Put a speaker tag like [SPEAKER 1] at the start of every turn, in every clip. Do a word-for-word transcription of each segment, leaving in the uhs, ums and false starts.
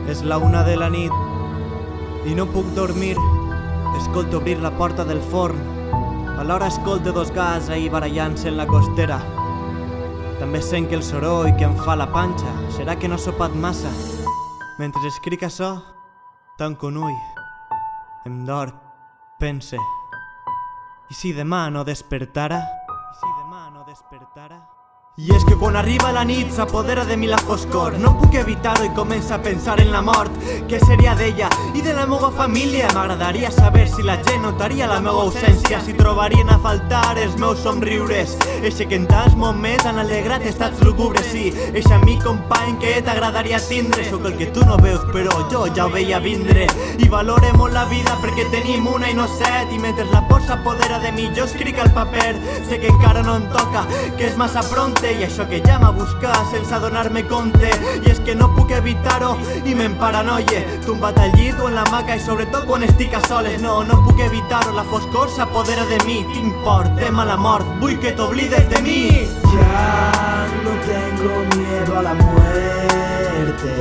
[SPEAKER 1] És la una de la nit i no puc dormir. Escolto obrir la porta del forn. Alhora escolto dos gats ahir barallant-se en la costera. També sent que el soroll que em fa la panxa serà que no he sopat massa. Mentre escric això, tanco un ull, em dorm, pense. I si demà no despertara? I si demà no despertara? I és que quan arriba la nit s'apodera de mi la foscor. No puc evitar-ho i començo a pensar en la mort. Què seria d'ella i de la meva família? M'agradaria saber si la gent notaria la meva ausència, si trobarien a faltar els meus somriures, eixe que en tants moments han alegrat estats lúgubres. Sí, eixe amic company que t'agradaria tindre. Sóc el que tu no veus però jo ja ho veia vindre. I valore molt la vida perquè tenim una i no set. I mentre la por s'apodera de mi jo escric al paper. Sé que encara no em toca, que és massa pronte, i això que llama a buscar sense adonar-me compte. I és que no puc evitar-ho i me'n paranoie, tombat al llit o en la maca, i sobretot quan estic a soles. No, no puc evitar-ho, la foscor s'apodera de mi. Tinc por, tem a la mort, vull que t'oblides de mi.
[SPEAKER 2] Ya no tengo miedo a la muerte,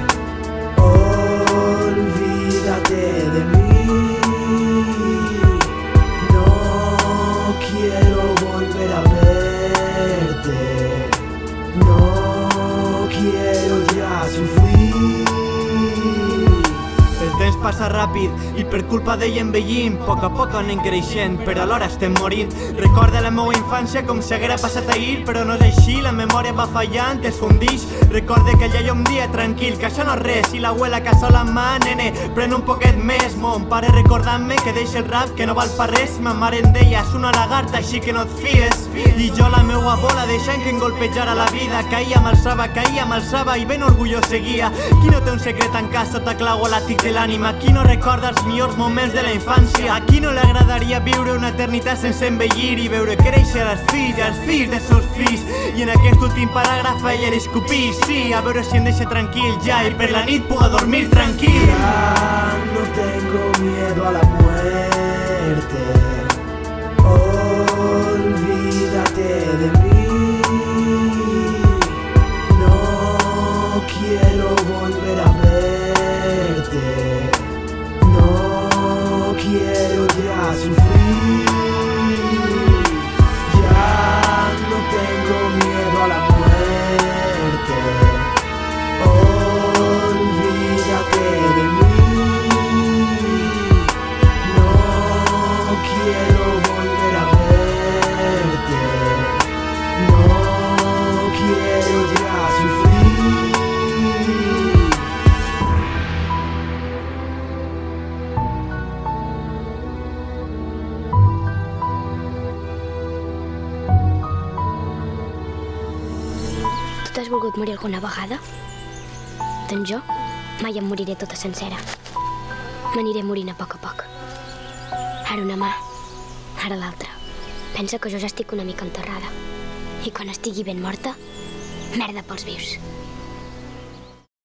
[SPEAKER 2] olvídate de mí. No quiero volver a verte, no quiero ya sufrir.
[SPEAKER 1] El temps passa ràpid i per culpa d'ell envellim. A poc a poc anem creixent, però alhora estem morint. Recorda la meva infància com si haguera passat ahir, però no és així, la memòria va fallant, es fundix. Recorde que allà hi ha un dia tranquil, que això no és res, i l'abuela que sol en mà, nene, pren un poquet més. Mon pare recordant-me que deixa el rap, que no val per res. Ma mare em deia, és una lagarta, així que no et fies. I jo la meua bola deixant que em golpejara la vida. Caia, m'alçava, caia, m'alçava i ben orgullós seguia. Qui no té un secret tancat sota clau o l'àtic de l'ànima? Qui no recorda els millors moments de la infància? A qui no li agradaria viure una eternitat sense envellir i veure créixer els fills i els fills dels seus fills? I en aquest últim paràgraf ella escopís, sí, a veure si em deixa tranquil ja i per la nit puc dormir tranquil.
[SPEAKER 2] Ya no tengo miedo a la muerte, olvídate de mí. No quiero volver a verte, no quiero ya sufrir. Ya no tengo miedo a la muerte, olvídate de mí. No quiero volver a verte, no quiero ya sufrir.
[SPEAKER 3] Tu t'has volgut morir alguna vegada? Doncs jo mai em moriré tota sencera. M'aniré morint a poc a poc. Ara una mà, ara l'altra. Pensa que jo ja estic una mica enterrada. I quan estigui ben morta, merda pels vius.